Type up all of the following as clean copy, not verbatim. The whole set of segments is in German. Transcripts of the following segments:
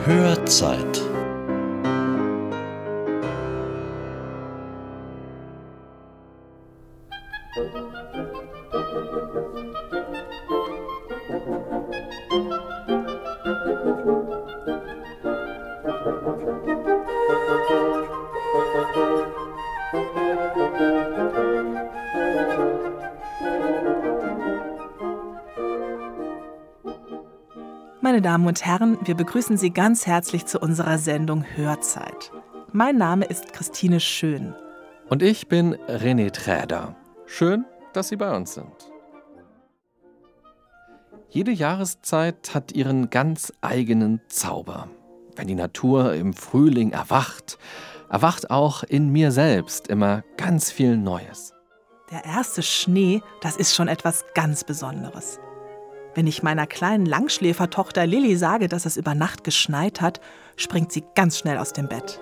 Hörzeit. Meine Damen und Herren, wir begrüßen Sie ganz herzlich zu unserer Sendung Hörzeit. Mein Name ist Christine Schön. Und ich bin René Träder. Schön, dass Sie bei uns sind. Jede Jahreszeit hat ihren ganz eigenen Zauber. Wenn die Natur im Frühling erwacht, erwacht auch in mir selbst immer ganz viel Neues. Der erste Schnee, das ist schon etwas ganz Besonderes. Wenn ich meiner kleinen Langschläfertochter Lilly sage, dass es über Nacht geschneit hat, springt sie ganz schnell aus dem Bett.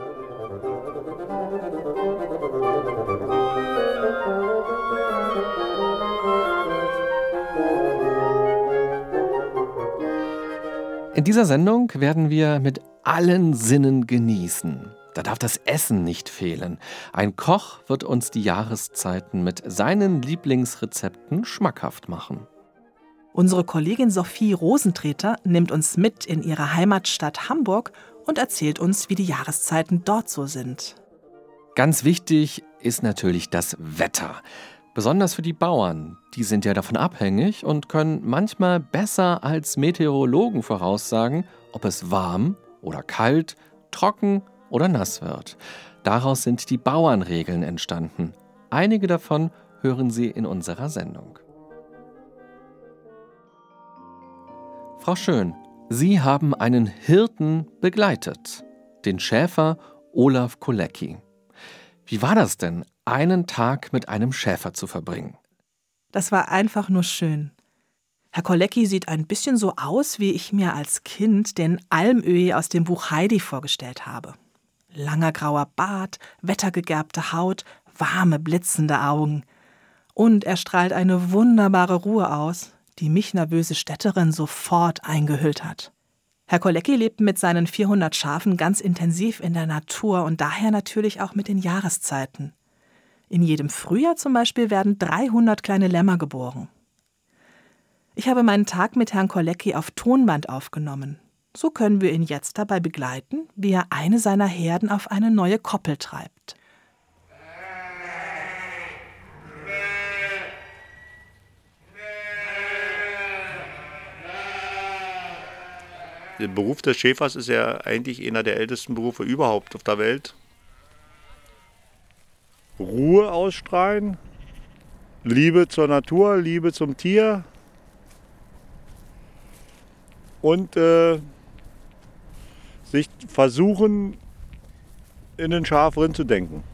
In dieser Sendung werden wir mit allen Sinnen genießen. Da darf das Essen nicht fehlen. Ein Koch wird uns die Jahreszeiten mit seinen Lieblingsrezepten schmackhaft machen. Unsere Kollegin Sophie Rosentreter nimmt uns mit in ihre Heimatstadt Hamburg und erzählt uns, wie die Jahreszeiten dort so sind. Ganz wichtig ist natürlich das Wetter. Besonders für die Bauern. Die sind ja davon abhängig und können manchmal besser als Meteorologen voraussagen, ob es warm oder kalt, trocken oder nass wird. Daraus sind die Bauernregeln entstanden. Einige davon hören Sie in unserer Sendung. Frau Schön, Sie haben einen Hirten begleitet, den Schäfer Olaf Kolecki. Wie war das denn, einen Tag mit einem Schäfer zu verbringen? Das war einfach nur schön. Herr Kolecki sieht ein bisschen so aus, wie ich mir als Kind den Almöhi aus dem Buch Heidi vorgestellt habe. Langer grauer Bart, wettergegerbte Haut, warme, blitzende Augen. Und er strahlt eine wunderbare Ruhe aus, die mich, nervöse Städterin, sofort eingehüllt hat. Herr Kolecki lebt mit seinen 400 Schafen ganz intensiv in der Natur und daher natürlich auch mit den Jahreszeiten. In jedem Frühjahr zum Beispiel werden 300 kleine Lämmer geboren. Ich habe meinen Tag mit Herrn Kolecki auf Tonband aufgenommen. So können wir ihn jetzt dabei begleiten, wie er eine seiner Herden auf eine neue Koppel treibt. Der Beruf des Schäfers ist ja eigentlich einer der ältesten Berufe überhaupt auf der Welt. Ruhe ausstrahlen, Liebe zur Natur, Liebe zum Tier und sich versuchen, in den Schaf drin zu denken.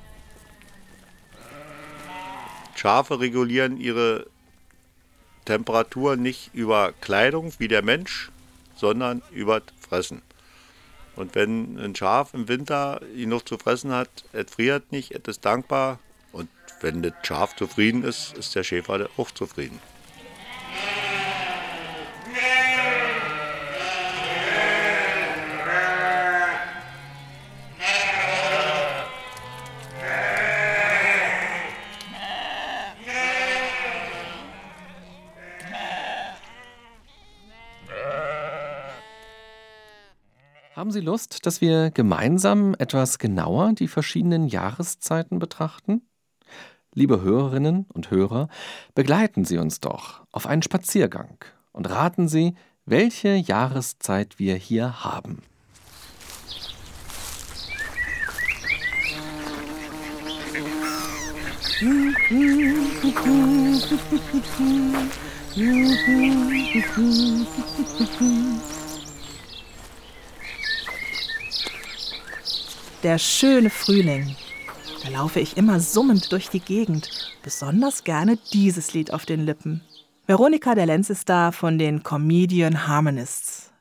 Schafe regulieren ihre Temperatur nicht über Kleidung wie der Mensch, sondern über Fressen. Und wenn ein Schaf im Winter genug zu fressen hat, es friert nicht, es ist dankbar. Und wenn das Schaf zufrieden ist, ist der Schäfer auch zufrieden. Haben Sie Lust, dass wir gemeinsam etwas genauer die verschiedenen Jahreszeiten betrachten? Liebe Hörerinnen und Hörer, begleiten Sie uns doch auf einen Spaziergang und raten Sie, welche Jahreszeit wir hier haben. Der schöne Frühling. Da laufe ich immer summend durch die Gegend. Besonders gerne dieses Lied auf den Lippen. Veronika der Lenz ist da von den Comedian Harmonists.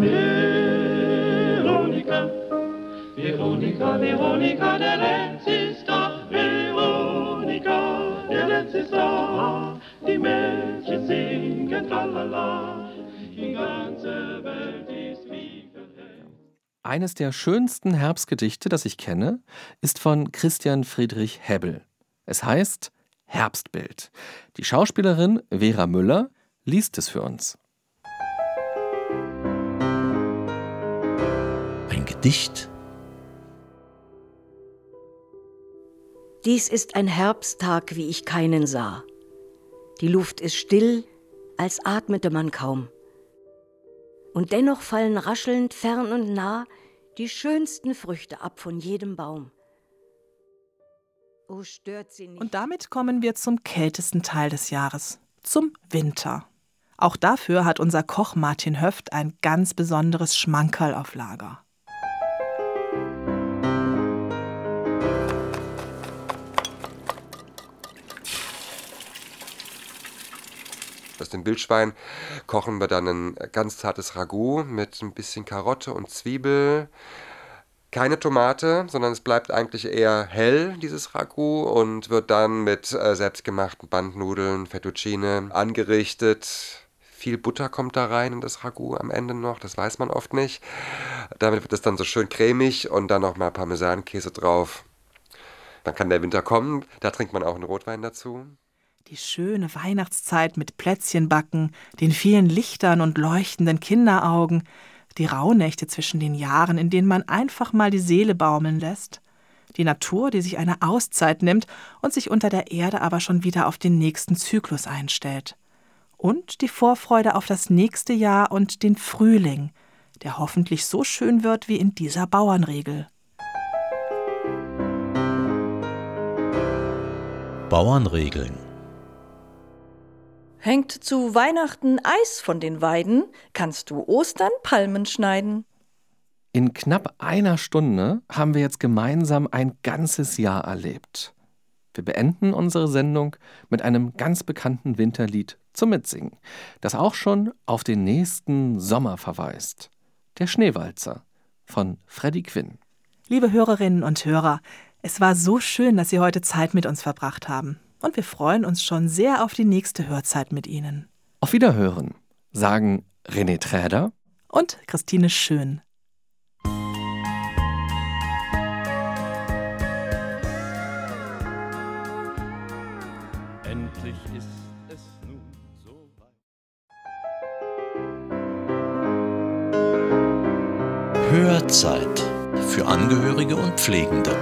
Veronika, Veronika, Veronika der Lenz ist da. Veronika der Lenz ist da. Die Mädchen singen tralala. Die ganze Welt ist wie verhält. Eines der schönsten Herbstgedichte, das ich kenne, ist von Christian Friedrich Hebbel. Es heißt Herbstbild. Die Schauspielerin Vera Müller liest es für uns. Ein Gedicht. Dies ist ein Herbsttag, wie ich keinen sah. Die Luft ist still, als atmete man kaum. Und dennoch fallen raschelnd fern und nah die schönsten Früchte ab von jedem Baum. Oh, stört sie nicht. Und damit kommen wir zum kältesten Teil des Jahres, zum Winter. Auch dafür hat unser Koch Martin Höft ein ganz besonderes Schmankerl auf Lager. Aus dem Wildschwein kochen wir dann ein ganz zartes Ragout mit ein bisschen Karotte und Zwiebel. Keine Tomate, sondern es bleibt eigentlich eher hell, dieses Ragout, und wird dann mit selbstgemachten Bandnudeln, Fettuccine angerichtet. Viel Butter kommt da rein in das Ragout am Ende noch, das weiß man oft nicht. Damit wird es dann so schön cremig und dann nochmal Parmesankäse drauf. Dann kann der Winter kommen, da trinkt man auch einen Rotwein dazu. Die schöne Weihnachtszeit mit Plätzchenbacken, den vielen Lichtern und leuchtenden Kinderaugen, die Rauhnächte zwischen den Jahren, in denen man einfach mal die Seele baumeln lässt, die Natur, die sich eine Auszeit nimmt und sich unter der Erde aber schon wieder auf den nächsten Zyklus einstellt. Und die Vorfreude auf das nächste Jahr und den Frühling, der hoffentlich so schön wird wie in dieser Bauernregel. Bauernregeln. Hängt zu Weihnachten Eis von den Weiden, kannst du Ostern Palmen schneiden. In knapp einer Stunde haben wir jetzt gemeinsam ein ganzes Jahr erlebt. Wir beenden unsere Sendung mit einem ganz bekannten Winterlied zum Mitsingen, das auch schon auf den nächsten Sommer verweist. Der Schneewalzer von Freddie Quinn. Liebe Hörerinnen und Hörer, es war so schön, dass Sie heute Zeit mit uns verbracht haben. Und wir freuen uns schon sehr auf die nächste Hörzeit mit Ihnen. Auf Wiederhören, sagen René Träder und Christine Schön. Endlich ist es nun so weit. Hörzeit für Angehörige und Pflegende.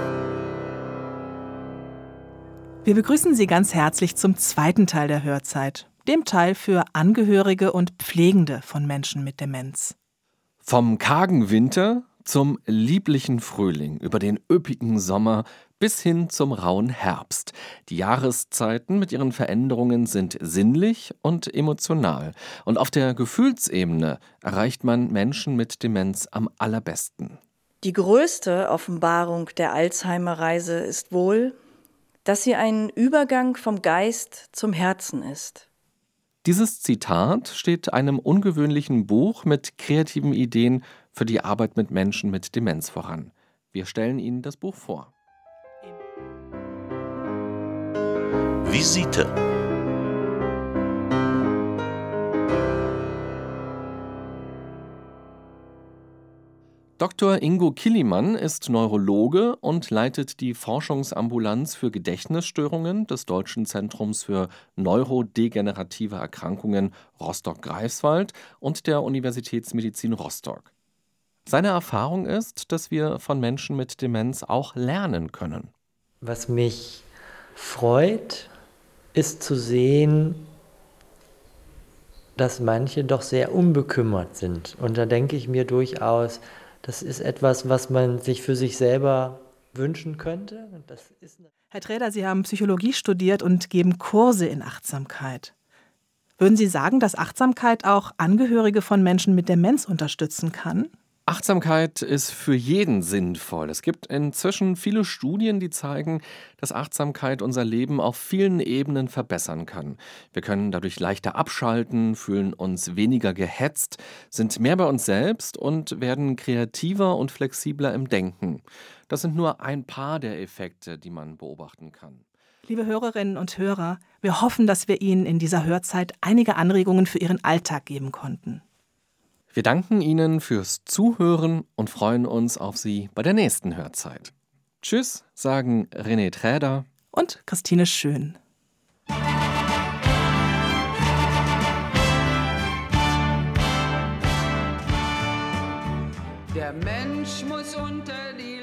Wir begrüßen Sie ganz herzlich zum zweiten Teil der Hörzeit, dem Teil für Angehörige und Pflegende von Menschen mit Demenz. Vom kargen Winter zum lieblichen Frühling, über den üppigen Sommer bis hin zum rauen Herbst. Die Jahreszeiten mit ihren Veränderungen sind sinnlich und emotional. Und auf der Gefühlsebene erreicht man Menschen mit Demenz am allerbesten. Die größte Offenbarung der Alzheimer-Reise ist wohl, dass sie ein Übergang vom Geist zum Herzen ist. Dieses Zitat steht einem ungewöhnlichen Buch mit kreativen Ideen für die Arbeit mit Menschen mit Demenz voran. Wir stellen Ihnen das Buch vor. Visite. Dr. Ingo Kilimann ist Neurologe und leitet die Forschungsambulanz für Gedächtnisstörungen des Deutschen Zentrums für neurodegenerative Erkrankungen Rostock-Greifswald und der Universitätsmedizin Rostock. Seine Erfahrung ist, dass wir von Menschen mit Demenz auch lernen können. Was mich freut, ist zu sehen, dass manche doch sehr unbekümmert sind. Und da denke ich mir durchaus, das ist etwas, was man sich für sich selber wünschen könnte. Herr Träder, Sie haben Psychologie studiert und geben Kurse in Achtsamkeit. Würden Sie sagen, dass Achtsamkeit auch Angehörige von Menschen mit Demenz unterstützen kann? Achtsamkeit ist für jeden sinnvoll. Es gibt inzwischen viele Studien, die zeigen, dass Achtsamkeit unser Leben auf vielen Ebenen verbessern kann. Wir können dadurch leichter abschalten, fühlen uns weniger gehetzt, sind mehr bei uns selbst und werden kreativer und flexibler im Denken. Das sind nur ein paar der Effekte, die man beobachten kann. Liebe Hörerinnen und Hörer, wir hoffen, dass wir Ihnen in dieser Hörzeit einige Anregungen für Ihren Alltag geben konnten. Wir danken Ihnen fürs Zuhören und freuen uns auf Sie bei der nächsten Hörzeit. Tschüss, sagen René Träder und Christine Schön. Der Mensch muss unter die